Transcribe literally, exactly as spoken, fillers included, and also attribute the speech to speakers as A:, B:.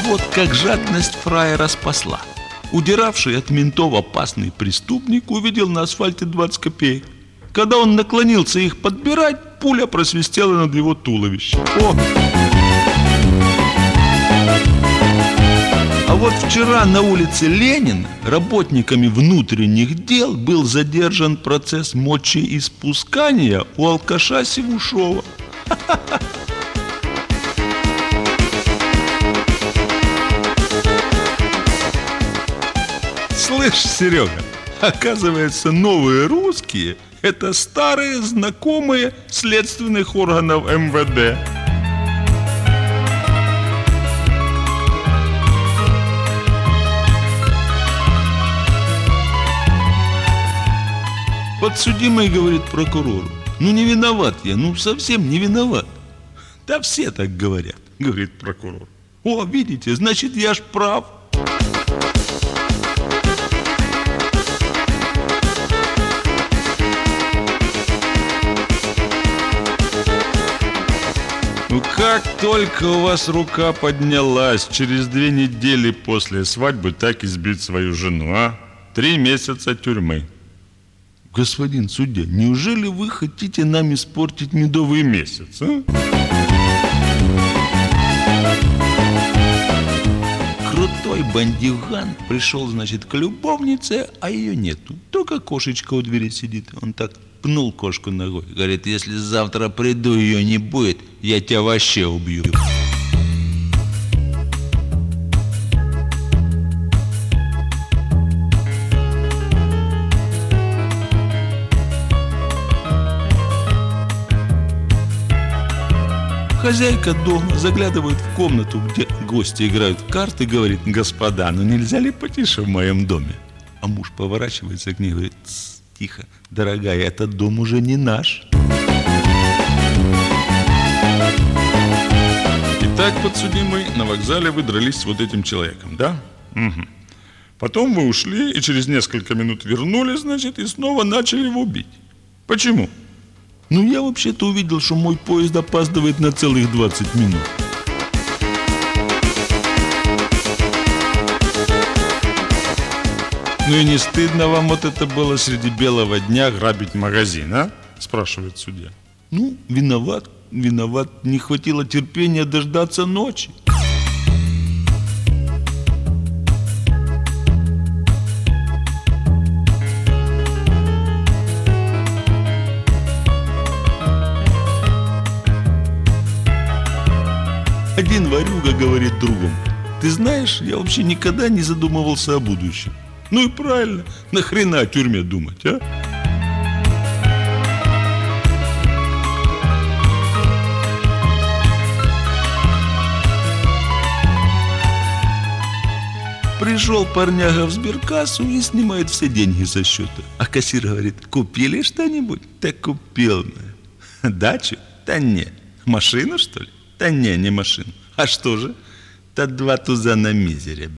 A: Вот как жадность фраера спасла. Удиравший от ментов опасный преступник увидел на асфальте двадцать копеек. Когда он наклонился их подбирать, пуля просвистела над его туловищем. О! А вот вчера на улице Ленина работниками внутренних дел был задержан процесс мочеиспускания у алкаша Севушова. Слышь, Серега, оказывается, новые русские – это старые знакомые следственных органов эм вэ дэ. Подсудимый говорит прокурору: ну не виноват я, ну совсем не виноват. Да все так говорят, говорит прокурор. О, видите, значит я ж прав. Ну как только у вас рука поднялась через две недели после свадьбы так избить свою жену, а? Три месяца тюрьмы. Господин судья, неужели вы хотите нам испортить медовый месяц, а? Крутой бандюган пришел, значит, к любовнице, а ее нету. Только кошечка у двери сидит. Он так пнул кошку ногой. Говорит: если завтра приду, ее не будет, я тебя вообще убью. Хозяйка дома заглядывает в комнату, где гости играют в карты, говорит: господа, ну нельзя ли потише в моем доме? А муж поворачивается к ней и говорит: тихо, дорогая, этот дом уже не наш. Итак, подсудимый, на вокзале вы дрались с вот этим человеком, да? Угу. Потом вы ушли и через несколько минут вернулись, значит, и снова начали его бить. Почему? Ну, я вообще-то увидел, что мой поезд опаздывает на целых двадцать минут. Ну и не стыдно вам вот это было среди белого дня грабить магазин, а? Спрашивает судья. Ну, виноват, виноват, не хватило терпения дождаться ночи. Один ворюга говорит другому: ты знаешь, я вообще никогда не задумывался о будущем. Ну и правильно, нахрена о тюрьме думать, а? Пришел парняга в сберкассу и снимает все деньги со счета. А кассир говорит: купили что-нибудь? Так купил. Дачу? Да нет. Машину, что ли? Да не, не машину. А что же? Да два туза на мизере.